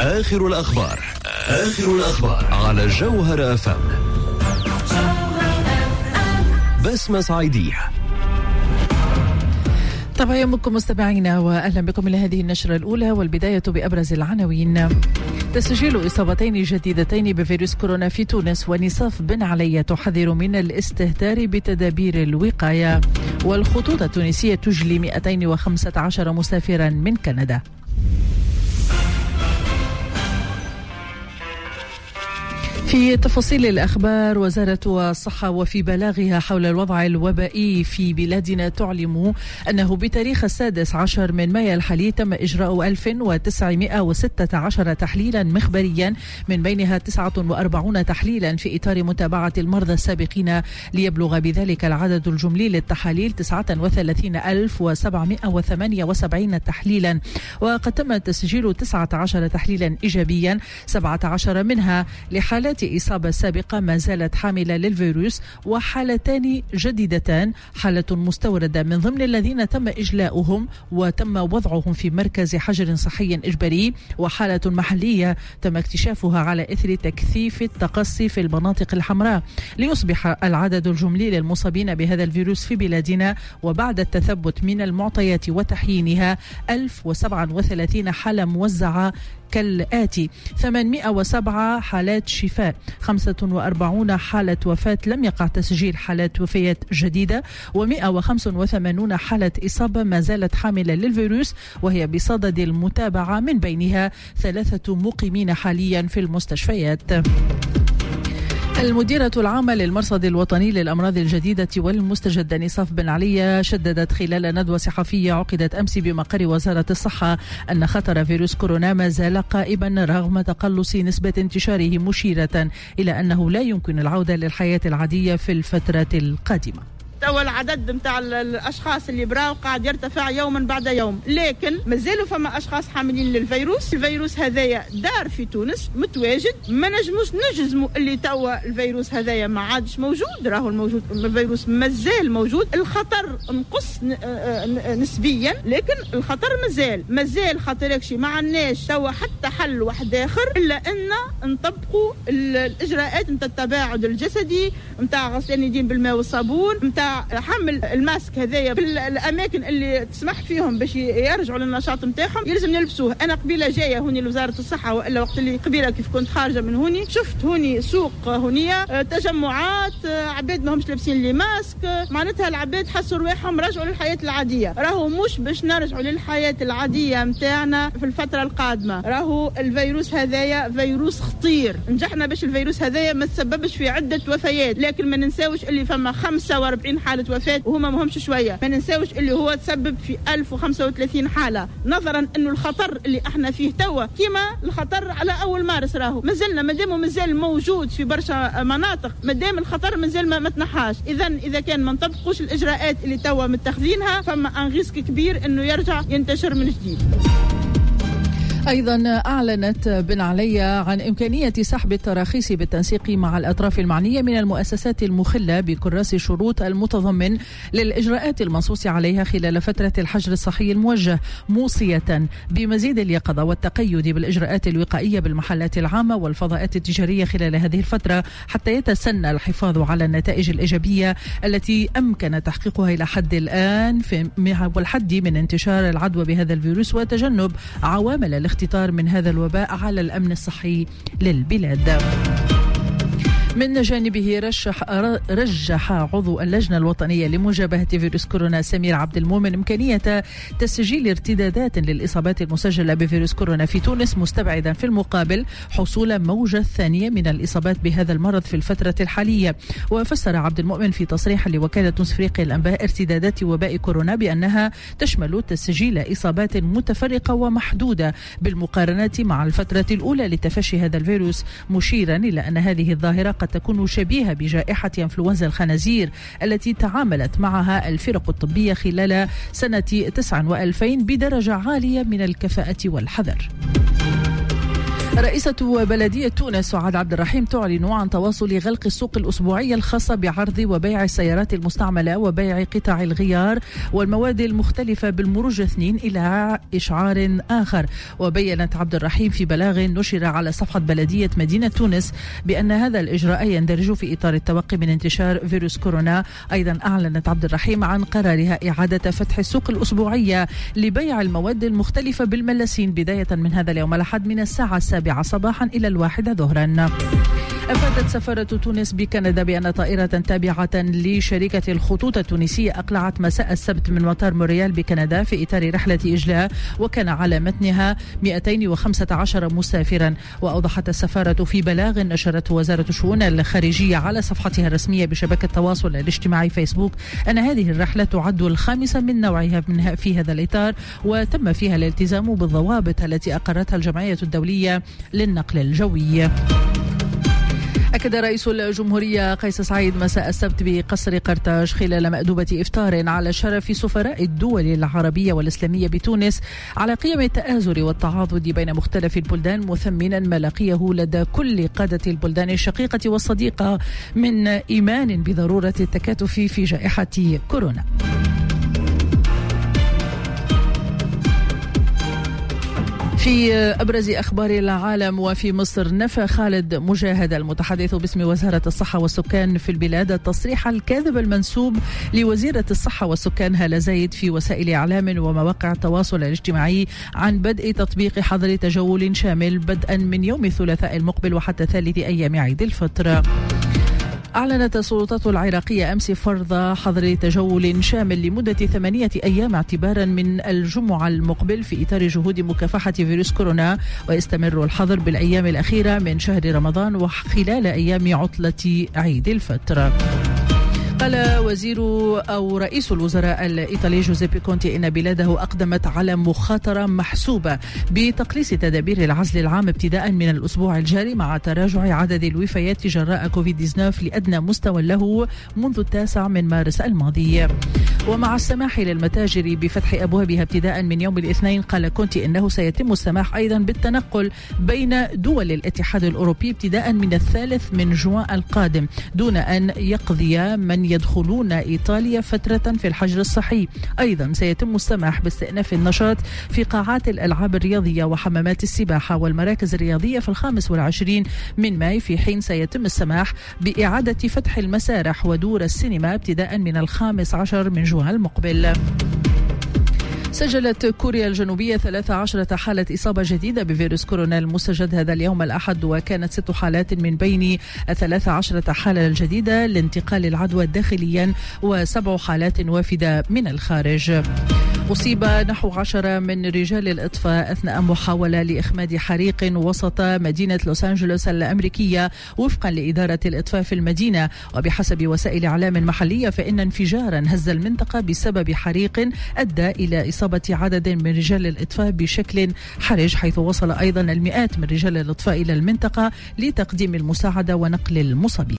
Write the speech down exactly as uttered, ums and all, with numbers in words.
آخر الأخبار آخر الأخبار على جوهر أف أم. بسمة صعيدية. طبعا يومكم مستمعينا وأهلا بكم إلى هذه النشرة الأولى، والبداية بأبرز العناوين. تسجيل إصابتين جديدتين بفيروس كورونا في تونس، ونصاف بن علي تحذر من الاستهتار بتدابير الوقاية، والخطوط التونسية تجلي مئتين وخمسة عشر مسافرا من كندا. في تفاصيل الأخبار، وزارة الصحة وفي بلاغها حول الوضع الوبائي في بلادنا تعلم أنه بتاريخ السادس عشر من مايو الحالي تم إجراء ألف وتسعمئة وستة عشر تحليلا مخبريا، من بينها تسعة وأربعين تحليلا في إطار متابعة المرضى السابقين، ليبلغ بذلك العدد الجملي للتحاليل تسعة وثلاثين ألف وسبعمئة وثمانية وسبعين تحليلا. وقد تم تسجيل تسعة عشر تحليلا إيجابيا، سبعة عشر منها لحالات إصابة سابقة ما زالت حاملة للفيروس، وحالتان جديدتان، حالة مستوردة من ضمن الذين تم إجلاؤهم وتم وضعهم في مركز حجر صحي إجباري، وحالة محلية تم اكتشافها على إثر تكثيف التقصي في المناطق الحمراء، ليصبح العدد الجملي للمصابين بهذا الفيروس في بلادنا وبعد التثبت من المعطيات وتحيينها ألف وسبعة وثلاثين حالة موزعة كالآتي: ثمانمئة وسبعة حالات شفاء، خمسة وأربعين حالة وفاة لم يقع تسجيل حالات وفيات جديدة، ومئة وخمسة وثمانين حالة إصابة ما زالت حاملة للفيروس وهي بصدد المتابعة، من بينها ثلاثة مقيمين حاليا في المستشفيات. المديرة العامة للمرصد الوطني للأمراض الجديدة والمستجدة نصاف بن علي شددت خلال ندوة صحفية عقدت أمس بمقر وزارة الصحة أن خطر فيروس كورونا ما زال قائما رغم تقلص نسبة انتشاره، مشيرة إلى أنه لا يمكن العودة للحياة العادية في الفترة القادمة. أول عدد متاع الأشخاص اللي براو قاعد يرتفع يوما بعد يوم، لكن مازالوا فما أشخاص حاملين للفيروس. الفيروس هذايا دار في تونس متواجد، ما نجموش نجزموا اللي توا الفيروس هذايا ما عادش موجود، راهو الموجود الفيروس مازال موجود. الخطر انقص نسبيا، لكن الخطر مازال مازال خاطركشي ما عندناش توا حتى حل واحد آخر إلا أن نطبقوا الإجراءات متاع التباعد الجسدي، متاع غسل اليدين بالماء والصابون، متاع حمل الماسك هذايا في الاماكن اللي تسمح فيهم باش يرجعوا للنشاط نتاعهم، يلزم يلبسوه. انا قبيله جايه هوني لوزاره الصحه، والا وقت اللي قبيله كيف كنت خارجه من هوني شفت هوني سوق هونيه تجمعات عباد ما همش لابسين لي ماسك، معناتها العباد حسوا رواحهم رجعوا للحياه العاديه. راهو مش باش نرجعوا للحياه العاديه نتاعنا في الفتره القادمه، راهو الفيروس هذايا فيروس خطير، نجحنا باش الفيروس هذايا ما تسببش في عده وفيات، لكن ما ننساوش اللي فما خمسة وأربعين حالة وفاة وهما مهمش شوية، ما ننساوش اللي هو تسبب في ألف وخمسة وثلاثين حالة، نظرا انه الخطر اللي احنا فيه توا كيما الخطر على اول مارس، راهو مازلنا مادام مازال موجود في برشا مناطق، مادام الخطر مازال ما متنحاش. اذا اذا كان ما نطبقوش الاجراءات اللي توا متخذينها فما ان ريسك كبير انه يرجع ينتشر من جديد. أيضا أعلنت بن علي عن إمكانية سحب التراخيص بالتنسيق مع الأطراف المعنية من المؤسسات المخلة بكراس شروط المتضمن للإجراءات المنصوص عليها خلال فترة الحجر الصحي الموجه، موصية بمزيد اليقظة والتقيد بالإجراءات الوقائية بالمحلات العامة والفضاءات التجارية خلال هذه الفترة، حتى يتسنى الحفاظ على النتائج الإيجابية التي أمكن تحقيقها إلى حد الآن في والحد من انتشار العدوى بهذا الفيروس، وتجنب عوامل الاختطاف من هذا الوباء على الأمن الصحي للبلاد. من جانبه رشح رجح عضو اللجنة الوطنية لمجابهة فيروس كورونا سمير عبد المؤمن إمكانية تسجيل ارتدادات للإصابات المسجلة بفيروس كورونا في تونس، مستبعدا في المقابل حصول موجة ثانية من الإصابات بهذا المرض في الفترة الحالية. وفسر عبد المؤمن في تصريح لوكالة نصف افريقيا الأنباء ارتدادات وباء كورونا بأنها تشمل تسجيل إصابات متفرقة ومحدودة بالمقارنة مع الفترة الأولى لتفشي هذا الفيروس، مشيرا إلى أن هذه الظاهرة قد تكون شبيهة بجائحة إنفلونزا الخنازير التي تعاملت معها الفرق الطبية خلال سنة تسعة وألفين بدرجة عالية من الكفاءة والحذر. رئيسة بلدية تونس سعاد عبد الرحيم تعلن عن تواصل غلق السوق الأسبوعية الخاصة بعرض وبيع السيارات المستعملة وبيع قطع الغيار والمواد المختلفة بالمروج اثنين إلى إشعار آخر. وبيّنت عبد الرحيم في بلاغ نشر على صفحة بلدية مدينة تونس بأن هذا الإجراء يندرج في إطار التوقي من انتشار فيروس كورونا. أيضا أعلنت عبد الرحيم عن قرارها إعادة فتح السوق الأسبوعية لبيع المواد المختلفة بالملاسين بداية من هذا اليوم الأحد من الساعة السابعة صباحا إلى الواحدة ظهرا. أفادت سفارة تونس بكندا بأن طائرة تابعة لشركة الخطوط التونسية أقلعت مساء السبت من مطار مونريال بكندا في إطار رحلة إجلاء، وكان على متنها مئتين وخمسة عشر مسافرا. وأوضحت السفارة في بلاغ نشرته وزارة الشؤون الخارجية على صفحتها الرسمية بشبكة التواصل الاجتماعي فيسبوك أن هذه الرحلة تعد الخامسة من نوعها منها في هذا الإطار، وتم فيها الالتزام بالضوابط التي أقرتها الجمعية الدولية للنقل الجوي. أكد رئيس الجمهورية قيس سعيد مساء السبت بقصر قرطاج خلال مأدوبة إفطار على شرف سفراء الدول العربية والإسلامية بتونس على قيم التآزر والتعاضد بين مختلف البلدان، مثمنا ما لقيه لدى كل قادة البلدان الشقيقة والصديقة من إيمان بضرورة التكاتف في جائحة كورونا. في أبرز أخبار العالم وفي مصر، نفى خالد مجاهد المتحدث باسم وزارة الصحة والسكان في البلاد التصريح الكاذب المنسوب لوزيرة الصحة والسكان هالة زايد في وسائل إعلام ومواقع التواصل الاجتماعي عن بدء تطبيق حظر تجول شامل بدءا من يوم الثلاثاء المقبل وحتى ثالث أيام عيد الفطر. أعلنت السلطات العراقية أمس فرض حظر تجول شامل لمدة ثمانية أيام اعتبارا من الجمعة المقبل في إطار جهود مكافحة فيروس كورونا، ويستمر الحظر بالأيام الأخيرة من شهر رمضان وخلال أيام عطلة عيد الفطر. قال وزير أو رئيس الوزراء الإيطالي جوزيبي كونتي إن بلاده أقدمت على مخاطرة محسوبة بتقليص تدابير العزل العام ابتداء من الأسبوع الجاري مع تراجع عدد الوفيات جراء كوفيد تسعة عشر لأدنى مستوى له منذ التاسع من مارس الماضي. ومع السماح للمتاجر بفتح أبوابها ابتداء من يوم الاثنين، قال كونتي إنه سيتم السماح أيضا بالتنقل بين دول الاتحاد الأوروبي ابتداء من الثالث من جوان القادم دون أن يقضي من يدخلون إيطاليا فترة في الحجر الصحي. أيضا سيتم السماح باستئناف النشاط في قاعات الألعاب الرياضية وحمامات السباحة والمراكز الرياضية في الخامس والعشرين من ماي، في حين سيتم السماح بإعادة فتح المسارح ودور السينما ابتداء من الخامس عشر من جوان المقبل. سجلت كوريا الجنوبية ثلاث عشرة حالة إصابة جديدة بفيروس كورونا المستجد هذا اليوم الأحد، وكانت ست حالات من بين الثلاث عشرة حالة الجديدة لانتقال العدوى داخليا وسبع حالات وافدة من الخارج. أصيب نحو عشرة من رجال الإطفاء أثناء محاولة لإخماد حريق وسط مدينة لوس أنجلوس الأمريكية وفقا لإدارة الإطفاء في المدينة. وبحسب وسائل إعلام محلية فإن انفجارا هز المنطقة بسبب حريق أدى إلى إصابة عدد من رجال الإطفاء بشكل حرج، حيث وصل أيضا المئات من رجال الإطفاء إلى المنطقة لتقديم المساعدة ونقل المصابين.